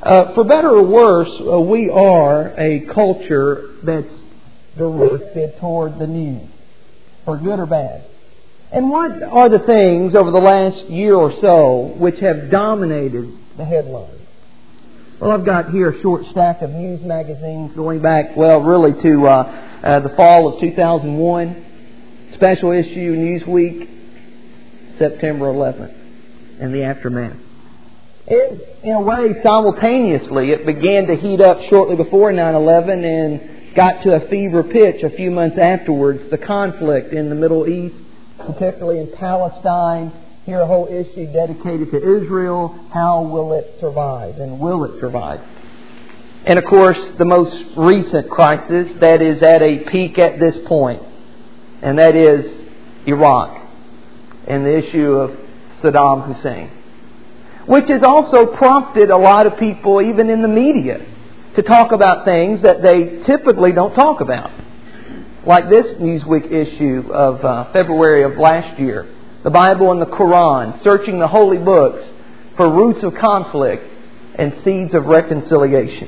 For better or worse, we are a culture that's directed toward the news, for good or bad. And what are the things over the last year or so which have dominated the headlines? Well, I've got here a short stack of news magazines going back, really to the fall of 2001. Special issue Newsweek, September 11th, and the aftermath. In a way, simultaneously, it began to heat up shortly before 9/11 and got to a fever pitch a few months afterwards. The conflict in the Middle East, particularly in Palestine. Here a whole issue dedicated to Israel. How will it survive? And will it survive? And of course, the most recent crisis that is at a peak at this point, and that is Iraq and the issue of Saddam Hussein, which has also prompted a lot of people, even in the media, to talk about things that they typically don't talk about. Like this Newsweek issue of February of last year, the Bible and the Quran, searching the holy books for roots of conflict and seeds of reconciliation.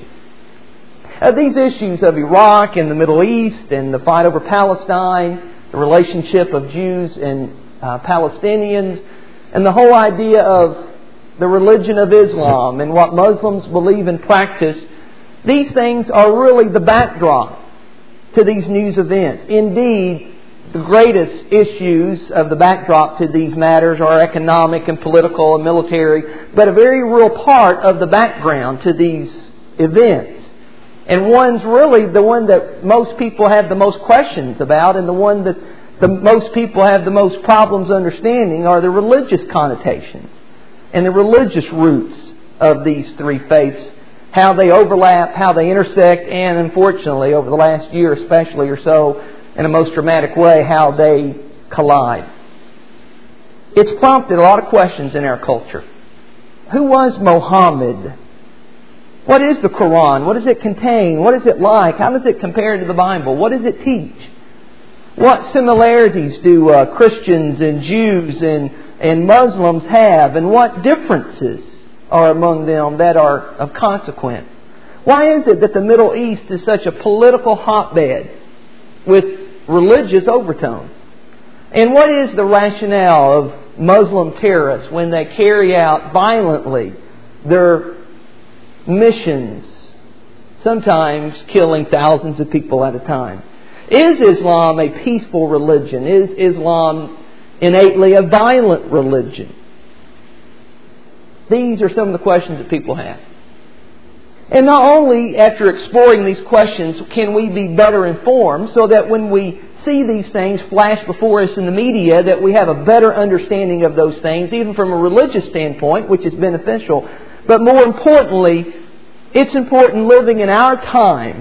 These issues of Iraq and the Middle East and the fight over Palestine, the relationship of Jews and Palestinians, and the whole idea of the religion of Islam and what Muslims believe and practice, these things are really the backdrop to these news events. Indeed, the greatest issues of the backdrop to these matters are economic and political and military, but a very real part of the background to these events. And one's really the one that most people have the most questions about, and the one that the most people have the most problems understanding are the religious connotations and the religious roots of these three faiths, how they overlap, how they intersect, and unfortunately, over the last year especially or so, in a most dramatic way, how they collide. It's prompted a lot of questions in our culture. Who was Muhammad? What is the Quran? What does it contain? What is it like? How does it compare to the Bible? What does it teach? What similarities do Christians and Jews and Muslims have? And what differences are among them that are of consequence? Why is it that the Middle East is such a political hotbed with religious overtones? And what is the rationale of Muslim terrorists when they carry out violently their missions, sometimes killing thousands of people at a time? Is Islam a peaceful religion? Is Islam innately a violent religion? These are some of the questions that people have. And not only after exploring these questions can we be better informed so that when we see these things flash before us in the media that we have a better understanding of those things, even from a religious standpoint, which is beneficial. But more importantly, it's important living in our time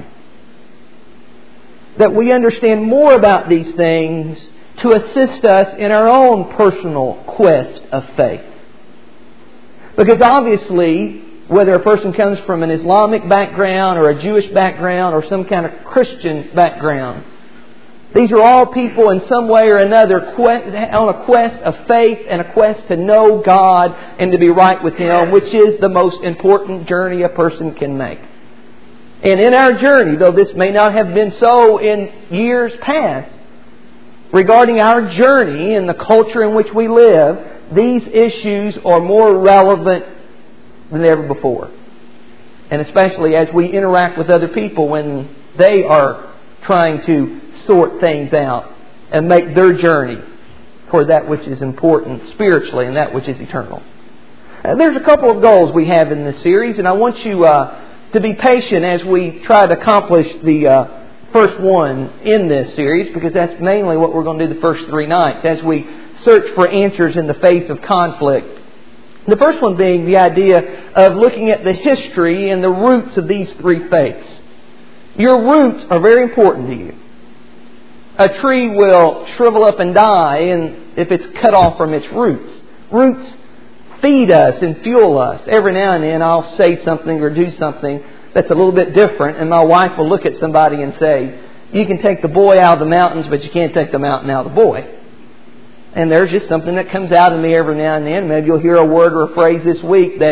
that we understand more about these things to assist us in our own personal quest of faith. Because obviously, whether a person comes from an Islamic background or a Jewish background or some kind of Christian background, these are all people in some way or another on a quest of faith and a quest to know God and to be right with Him, which is the most important journey a person can make. And in our journey, though this may not have been so in years past, regarding our journey and the culture in which we live, these issues are more relevant than ever before. And especially as we interact with other people when they are trying to sort things out and make their journey toward that which is important spiritually and that which is eternal. There's a couple of goals we have in this series, and I want you to be patient as we try to accomplish the first one in this series, because that's mainly what we're going to do the first 3 nights as we search for answers in the face of conflict. The first one being the idea of looking at the history and the roots of these three faiths. Your roots are very important to you. A tree will shrivel up and die if it's cut off from its roots. Roots feed us and fuel us. Every now and then I'll say something or do something that's a little bit different, and my wife will look at somebody and say, "You can take the boy out of the mountains, but you can't take the mountain out of the boy." And there's just something that comes out of me every now and then. Maybe you'll hear a word or a phrase this week that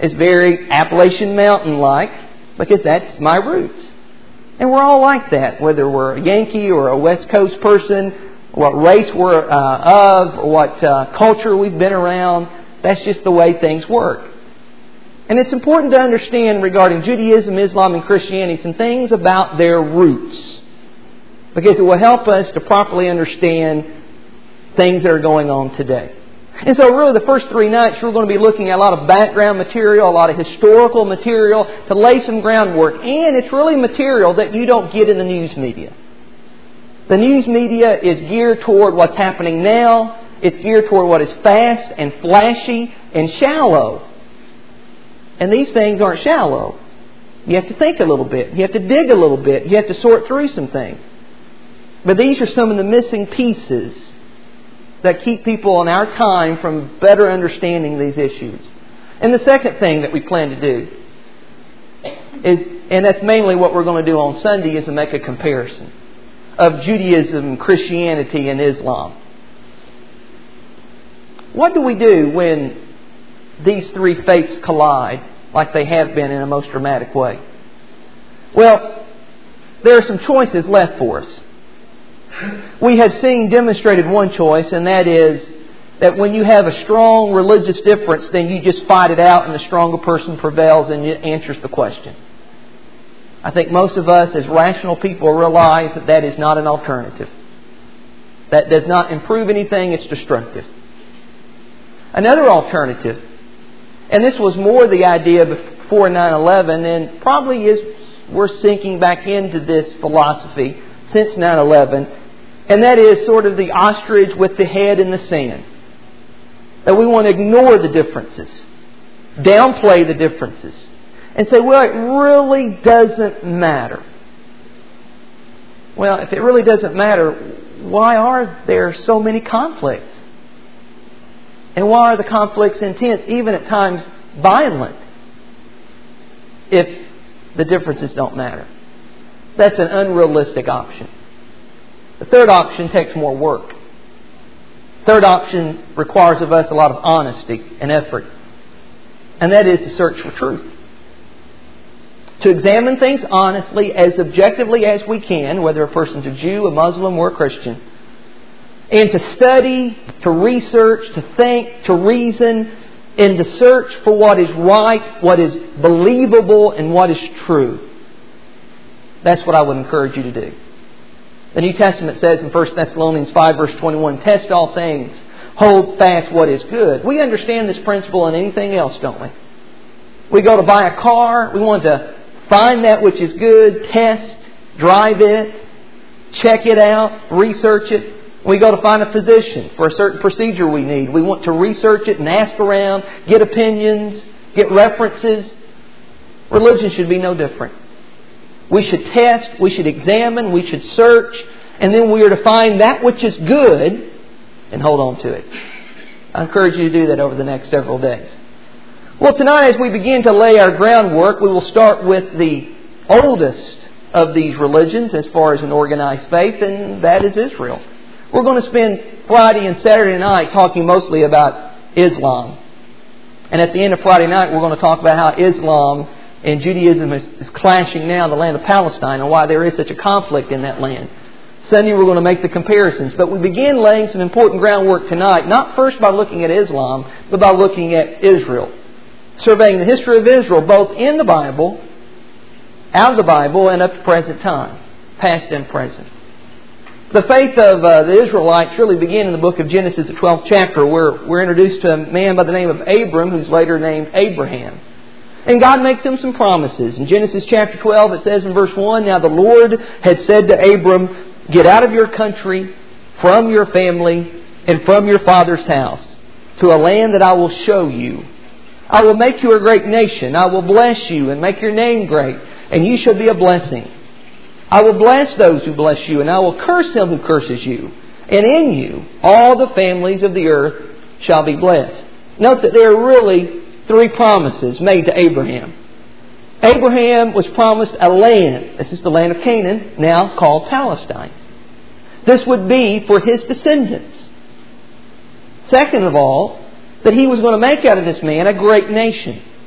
is very Appalachian Mountain-like, because that's my roots. And we're all like that, whether we're a Yankee or a West Coast person, what race we're of, or what culture we've been around. That's just the way things work. And it's important to understand regarding Judaism, Islam, and Christianity some things about their roots, because it will help us to properly understand things that are going on today. And so really the first 3 nights we're going to be looking at a lot of background material, a lot of historical material to lay some groundwork. And it's really material that you don't get in the news media. The news media is geared toward what's happening now. It's geared toward what is fast and flashy and shallow. And these things aren't shallow. You have to think a little bit. You have to dig a little bit. You have to sort through some things. But these are some of the missing pieces that keep people in our time from better understanding these issues. And the second thing that we plan to do is, and that's mainly what we're going to do on Sunday, is to make a comparison of Judaism, Christianity, and Islam. What do we do when these 3 faiths collide like they have been in a most dramatic way? Well, there are some choices left for us. We have seen demonstrated one choice, and that is that when you have a strong religious difference, then you just fight it out and the stronger person prevails and answers the question. I think most of us as rational people realize that that is not an alternative. That does not improve anything, it's destructive. Another alternative, and this was more the idea before 9/11, and probably we're sinking back into this philosophy since 9/11, and that is sort of the ostrich with the head in the sand. That we want to ignore the differences, downplay the differences, and say, well, it really doesn't matter. Well, if it really doesn't matter, why are there so many conflicts? And why are the conflicts intense, even at times violent, if the differences don't matter? That's an unrealistic option. The third option takes more work. Third option requires of us a lot of honesty and effort. And that is to search for truth. To examine things honestly, as objectively as we can, whether a person's a Jew, a Muslim, or a Christian. And to study, to research, to think, to reason, and to search for what is right, what is believable, and what is true. That's what I would encourage you to do. The New Testament says in 1 Thessalonians 5 verse 21, test all things, hold fast what is good. We understand this principle in anything else, don't we? We go to buy a car, we want to find that which is good, test, drive it, check it out, research it. We go to find a physician for a certain procedure we need. We want to research it and ask around, get opinions, get references. Religion should be no different. We should test, we should examine, we should search, and then we are to find that which is good and hold on to it. I encourage you to do that over the next several days. Well, tonight as we begin to lay our groundwork, we will start with the oldest of these religions as far as an organized faith, and that is Israel. We're going to spend Friday and Saturday night talking mostly about Islam. And at the end of Friday night, we're going to talk about how Islam and Judaism is clashing now in the land of Palestine and why there is such a conflict in that land. Sunday, we're going to make the comparisons. But we begin laying some important groundwork tonight, not first by looking at Islam, but by looking at Israel. Surveying the history of Israel, both in the Bible, out of the Bible, and up to present time, past and present. The faith of the Israelites really began in the book of Genesis, the 12th chapter, where we're introduced to a man by the name of Abram, who's later named Abraham. And God makes him some promises. In Genesis chapter 12, it says in verse 1, now the Lord had said to Abram, get out of your country, from your family, and from your father's house, to a land that I will show you. I will make you a great nation. I will bless you and make your name great, and you shall be a blessing. I will bless those who bless you, and I will curse him who curses you. And in you, all the families of the earth shall be blessed. Note that there are really 3 promises made to Abraham. Abraham was promised a land. This is the land of Canaan, now called Palestine. This would be for his descendants. Second of all, that he was going to make out of this man a great nation.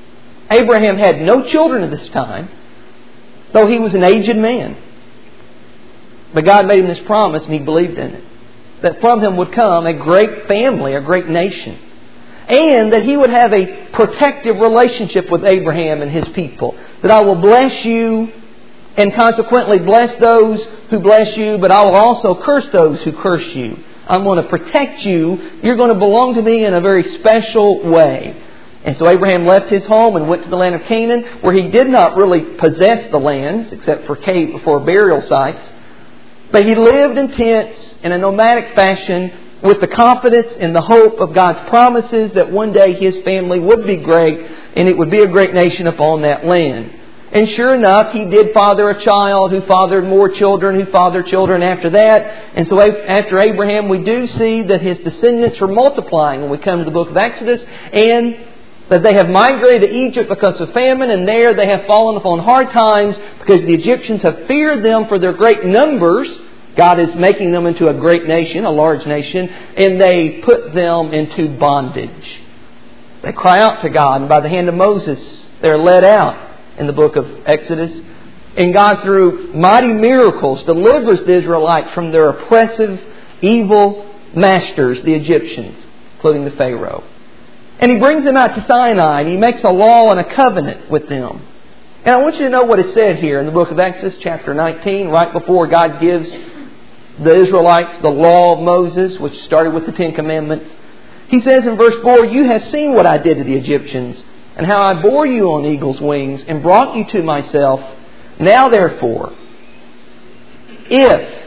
Abraham had no children at this time, though he was an aged man. But God made him this promise, and he believed in it, that from him would come a great family, a great nation, and that he would have a protective relationship with Abraham and his people. That I will bless you and consequently bless those who bless you, but I will also curse those who curse you. I'm going to protect you. You're going to belong to me in a very special way. And so Abraham left his home and went to the land of Canaan, where he did not really possess the lands, except for burial sites. But he lived in tents in a nomadic fashion with the confidence and the hope of God's promises that one day his family would be great and it would be a great nation upon that land. And sure enough, he did father a child who fathered more children, who fathered children after that. And so after Abraham, we do see that his descendants are multiplying when we come to the book of Exodus, and that they have migrated to Egypt because of famine, and there they have fallen upon hard times because the Egyptians have feared them for their great numbers. God is making them into a great nation, a large nation, and they put them into bondage. They cry out to God, and by the hand of Moses, they're led out in the book of Exodus. And God, through mighty miracles, delivers the Israelites from their oppressive, evil masters, the Egyptians, including the Pharaoh. And He brings them out to Sinai, and He makes a law and a covenant with them. And I want you to know what is said here in the book of Exodus, chapter 19, right before God gives the Israelites the law of Moses, which started with the Ten Commandments. He says in verse 4, "You have seen what I did to the Egyptians, and how I bore you on eagle's wings, and brought you to myself. Now therefore, if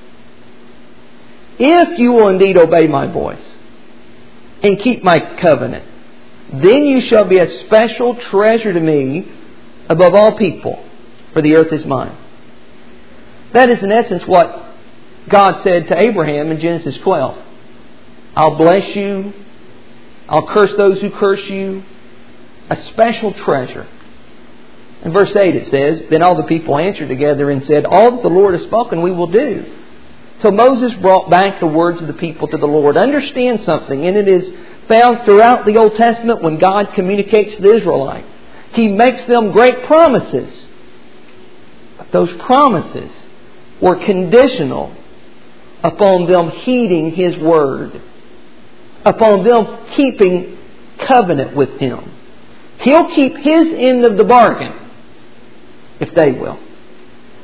you will indeed obey my voice, and keep my covenant, then you shall be a special treasure to me above all people, for the earth is mine." That is in essence what God said to Abraham in Genesis 12. I'll bless you. I'll curse those who curse you. A special treasure. In verse 8 it says, "Then all the people answered together and said, all that the Lord has spoken we will do." So Moses brought back the words of the people to the Lord. Understand something, and it is found throughout the Old Testament when God communicates to the Israelites. He makes them great promises. But those promises were conditional upon them heeding His word, upon them keeping covenant with Him. He'll keep His end of the bargain if they will.